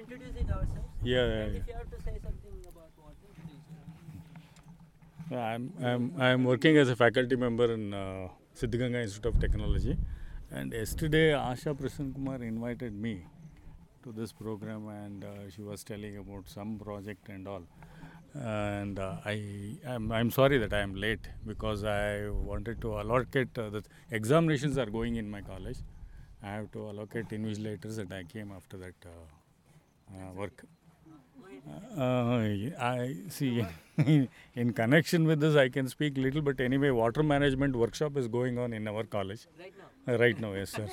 introduce it ourselves. Yeah, And yeah, if you have to say something about water, please. yeah. I'm working as a faculty member in Siddhganga Institute of Technology, and yesterday Asha Prasann Kumar invited me to this program, and she was telling about some project and all. And I'm sorry that I am late because I wanted to allocate the examinations are going in my college. I have to allocate invigilators, and I came after that work. I see. In connection with this, I can speak little, but anyway, water management workshop is going on in our college Right now. right now. Yes, sir.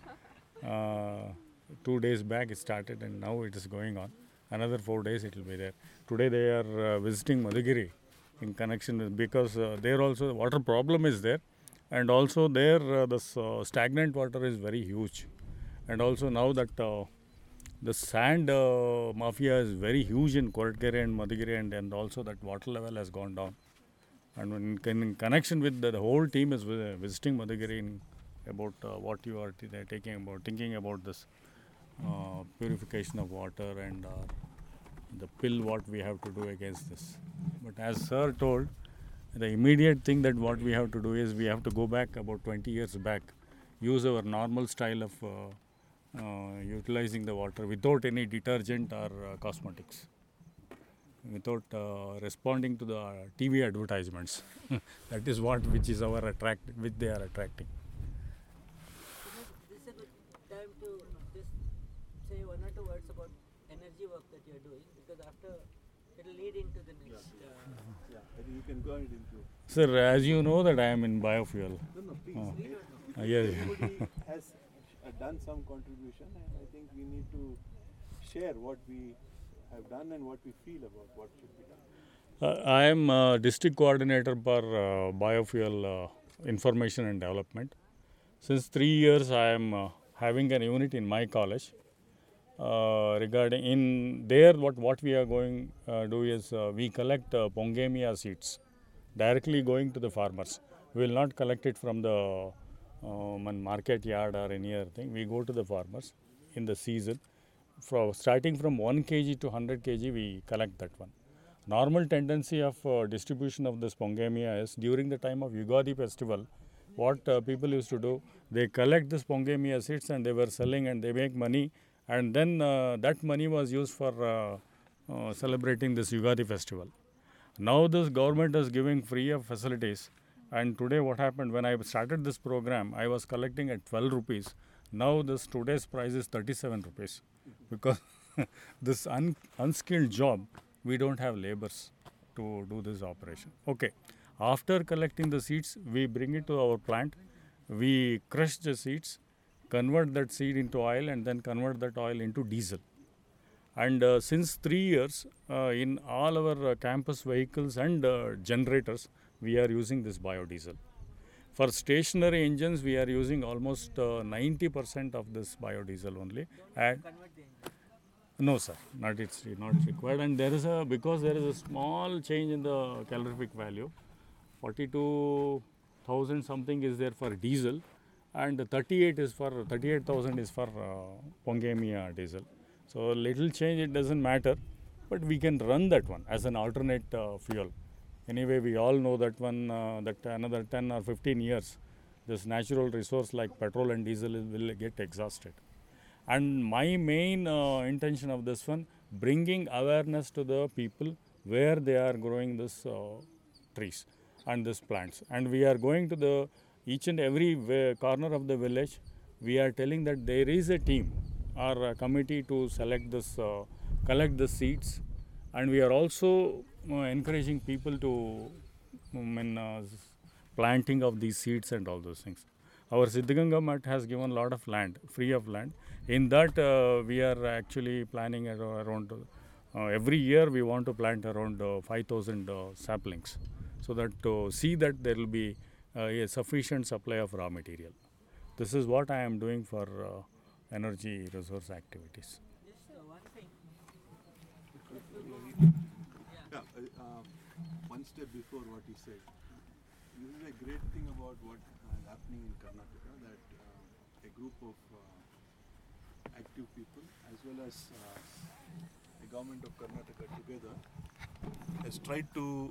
2 days back it started, and now it is going on. Another 4 days it will be there. Today they are visiting Madhugiri in connection with, because there also the water problem is there, and also there this stagnant water is very huge, and also now that the sand mafia is very huge in Koratgere and Madhugiri, and also that water level has gone down. And in connection with the whole team is visiting Madhugiri in about what you are taking about, thinking about this purification of water and the pill what we have to do against this. But as sir told, the immediate thing that what we have to do is we have to go back about 20 years back, use our normal style of utilizing the water without any detergent or cosmetics, without responding to the TV advertisements. That is what which is our which they are attracting. This is a good time to just say one or two words about energy work that you're doing, because after it will lead into the next. Yeah, I think you can go ahead into. Sir, as you know that I am in biofuel. No, please. Yeah. Everybody has done some contribution, and I think we need to share what we have done and what we feel about what should be done. I am district coordinator for biofuel information and development. Since 3 years, I am having an unit in my college. Regarding in there, what we are going do is we collect pongamia seeds directly going to the farmers. We will not collect it from the market yard or any other thing. We go to the farmers in the season. Starting from 1 kg to 100 kg, we collect that one. Normal tendency of distribution of this pongamia is during the time of Yugadi festival. What people used to do, they collect this pongamia seeds and they were selling and they make money, and then that money was used for celebrating this Yugadi festival. Now this government is giving free of facilities, and today what happened, when I started this program, I was collecting at 12 rupees. Now this today's price is 37 rupees, because this unskilled job, we don't have laborers to do this operation. Okay, after collecting the seeds, we bring it to our plant, we crush the seeds, convert that seed into oil, and then convert that oil into diesel. And since 3 years, in all our campus vehicles and generators, we are using this biodiesel. For stationary engines, we are using almost 90% of this biodiesel only. And Convert the engine. no, sir, it's not required. And because there is a small change in the calorific value, 42,000 something is there for diesel, and 38,000 is for pongamia diesel. So little change, it doesn't matter, but we can run that one as an alternate fuel. Anyway, we all know that one that another 10 or 15 years, this natural resource like petrol and diesel will get exhausted. And my main intention of this one, bringing awareness to the people where they are growing this trees and these plants. And we are going to the each and every corner of the village. We are telling that there is a team or a committee to select this, collect the seeds, and we are also encouraging people to planting of these seeds and all those things. Our Siddhganga Mutt has given a lot of land, free of land. In that, we are actually planning around every year we want to plant around 5,000 saplings, so that to see that there will be a sufficient supply of raw material. This is what I am doing for energy resource activities. Just one thing. Yeah, one step before what he said. This is a great thing about what is happening in Karnataka, that a group of active people as well as government of Karnataka together has tried to